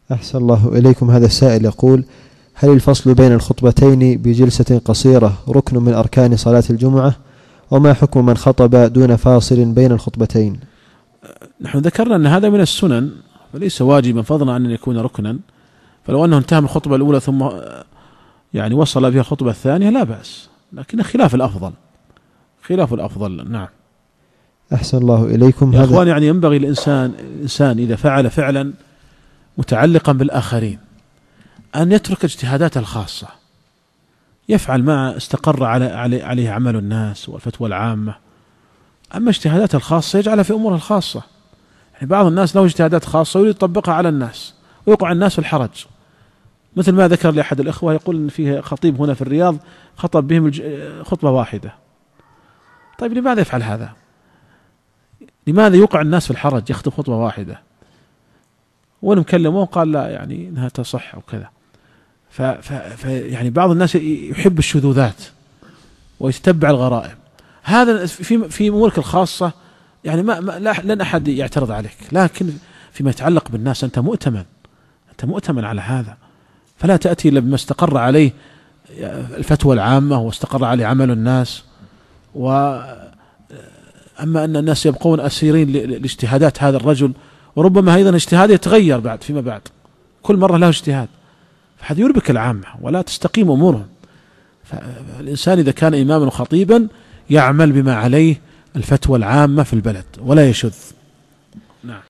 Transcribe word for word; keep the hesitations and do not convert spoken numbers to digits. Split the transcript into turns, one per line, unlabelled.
أحسن الله إليكم. هذا السائل يقول: هل الفصل بين الخطبتين بجلسة قصيرة ركن من أركان صلاة الجمعة؟ وما حكم من خطب دون فاصل بين الخطبتين؟
نحن ذكرنا أن هذا من السنن فليس واجبا فضلا عن أن يكون ركنا، فلو أنه انتهى من الخطبة الأولى ثم يعني وصل بها الخطبة الثانية لا بأس، لكن خلاف الأفضل، خلاف الأفضل. نعم.
أحسن الله إليكم.
يا أخوان، يعني ينبغي الإنسان الإنسان إذا فعل فعلا متعلقا بالآخرين أن يترك اجتهاداته الخاصة، يفعل ما استقر على عليه عمل الناس والفتوى العامة، أما اجتهاداته الخاصة يجعلها في أمورها الخاصة. يعني بعض الناس له اجتهادات خاصة ويريد يطبقها على الناس ويوقع الناس في الحرج، مثل ما ذكر لأحد الإخوة يقول إن فيه خطيب هنا في الرياض خطب بهم خطبة واحدة. طيب لماذا يفعل هذا؟ لماذا يوقع الناس في الحرج يخطب خطبة واحدة؟ ونمكلمه وقال لا يعني إنها تصح وكذا. ف, ف, ف يعني بعض الناس يحب الشذوذات ويتبع الغرائب. هذا في في أمورك الخاصة يعني ما, ما لا لن أحد يعترض عليك، لكن فيما يتعلق بالناس أنت مؤتمن، أنت مؤتمن على هذا، فلا تأتي إلا بما استقر عليه الفتوى العامة واستقر عليه عمل الناس. وأما أن الناس يبقون أسيرين لاجتهادات هذا الرجل، وربما أيضا اجتهاده يتغير بعد فيما بعد، كل مرة له اجتهاد، فهذا يربك العامة ولا تستقيم أمورهم. فالإنسان إذا كان إماما وخطيبا يعمل بما عليه الفتوى العامة في البلد ولا يشذ. نعم.